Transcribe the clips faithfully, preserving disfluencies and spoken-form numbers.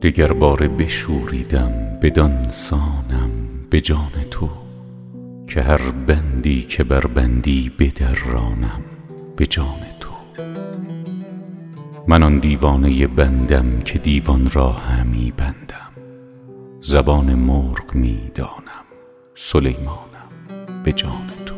دگر باره بشوریدم بدان سانم به جان تو، که هر بندی که بر بندی بدرانم به جان تو. من آن دیوانه بندم که دیوان را همی بندم، زبان مرغ می دانم سلیمانم به جان تو.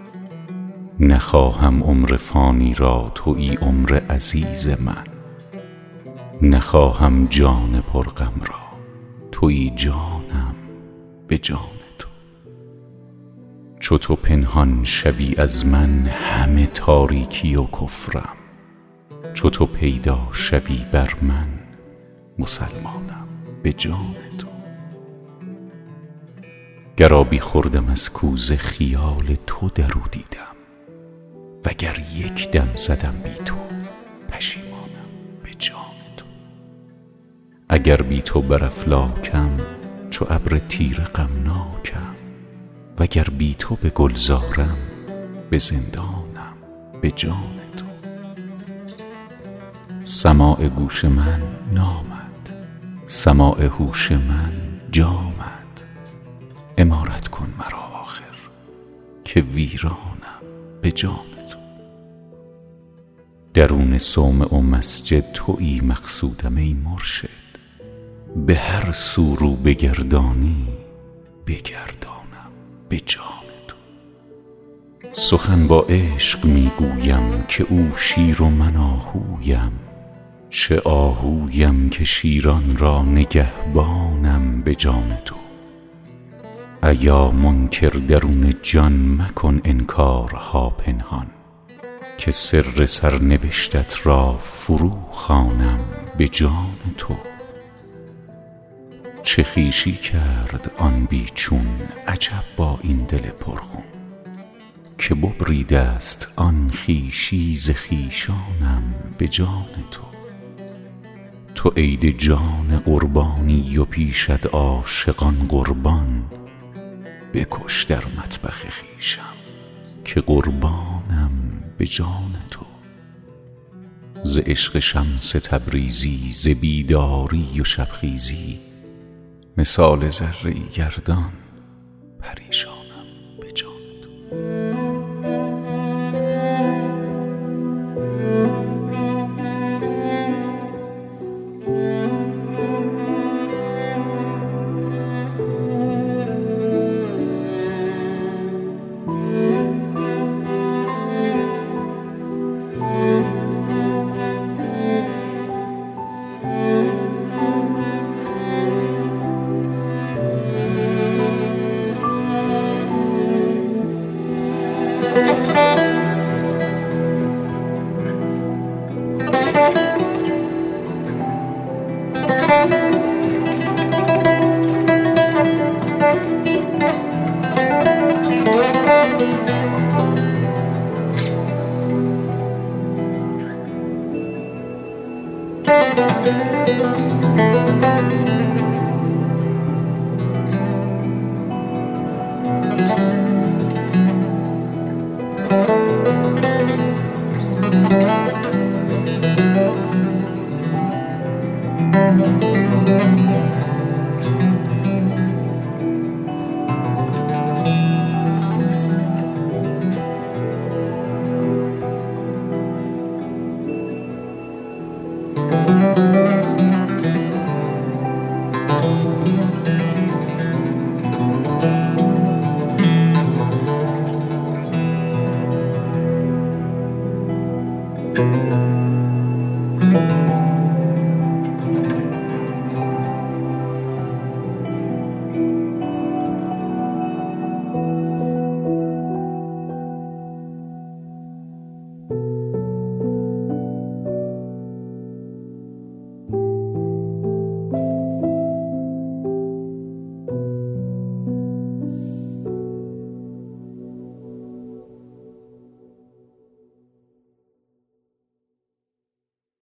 نخواهم عمر فانی را تویی عمر عزیز من، نخواهم جان پرغم را تویی جانم به جان تو. چو تو پنهان شوی از من همه تاریکی و کفرم، چو تو پیدا شوی بر من مسلمانم به جان تو. گر آبی خوردم از کوزه خیال تو درو دیدم، وگر یک دم زدم بی تو پشیمانم به جان تو. اگر بی تو بر افلاکم چو ابر تیره غمناکم، وگر بی تو به گلزارم به زندانم به جان تو. سماع گوش من نامد، سماع هوش من جامد، عمارت کن مرا آخر که ویرانم به جان تو. درون صومعه و مسجد تویی مقصودم ای مرشد، به هر سو رو بگردانی بگردانم به جان تو. سخن با عشق میگویم که او شیر و من آهویم، چه آهویم که شیران را نگهبانم به جان تو. ایا منکر درون جان مکن انکارها پنهان، که سر سرنوشتت را فرو خوانم به جان تو. چه خویشی کرد آن بیچون عجب با این دل پرخون، که ببریده است آن خویشی ز خویشانم به جان تو. تو عید جان قربانی و پیشت عاشقان قربان، بکش در مطبخ خویشم که قربانم به جان تو. ز عشق شمس تبریزی ز بیداری و شبخیزی، مثال ذره گردان پریشانم به جان تو. Thank you.